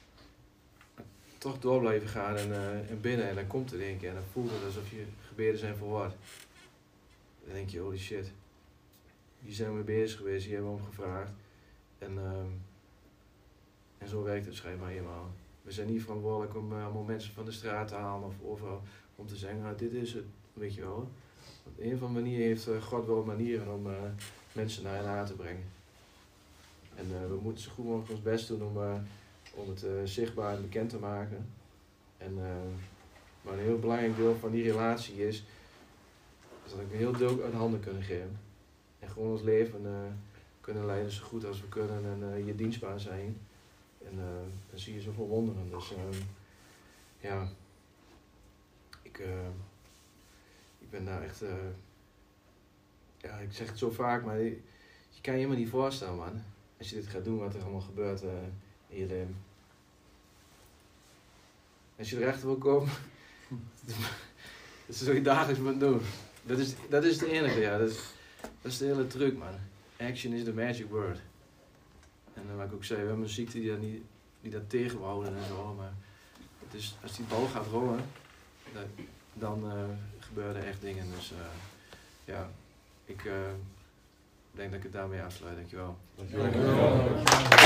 toch door blijven gaan en, uh, en binnen en dan komt het één keer en dan voelt het alsof je gebeden zijn verhoord. Dan denk je, holy shit. Hier zijn we mee bezig geweest, hier hebben we om gevraagd. En, um, en zo werkt het schijnbaar helemaal. We zijn niet verantwoordelijk om uh, allemaal mensen van de straat te halen of overal om te zeggen, nou, dit is het, weet je wel. Op een of andere manier heeft uh, God wel manieren om uh, mensen naar hen aan te brengen. En uh, we moeten zo goed mogelijk ons best doen om, uh, om het uh, zichtbaar en bekend te maken. En, uh, maar een heel belangrijk deel van die relatie is, is dat we een heel deel uit handen kunnen geven. En gewoon ons leven uh, kunnen leiden zo goed als we kunnen en uh, je dienstbaar zijn. En uh, dan zie je zoveel wonderen. Dus uh, ja, ik, uh, ik ben daar echt, uh, ja, ik zeg het zo vaak, maar je, je kan je helemaal niet voorstellen, man. Als je dit gaat doen, wat er allemaal gebeurt uh, in je leven. Als je erachter wil komen, dat is wat je dagelijks moet doen. Dat is, dat is het enige, ja. Dat is, dat is de hele truc, man. Action is the magic word. En uh, wat ik ook zei, we hebben een ziekte die dat, niet, die dat tegenhouden en zo, maar het is, als die bal gaat rollen, dan, dan uh, gebeuren er echt dingen. Dus uh, ja, ik uh, denk dat ik het daarmee afsluit. Dankjewel. Dankjewel. Dankjewel.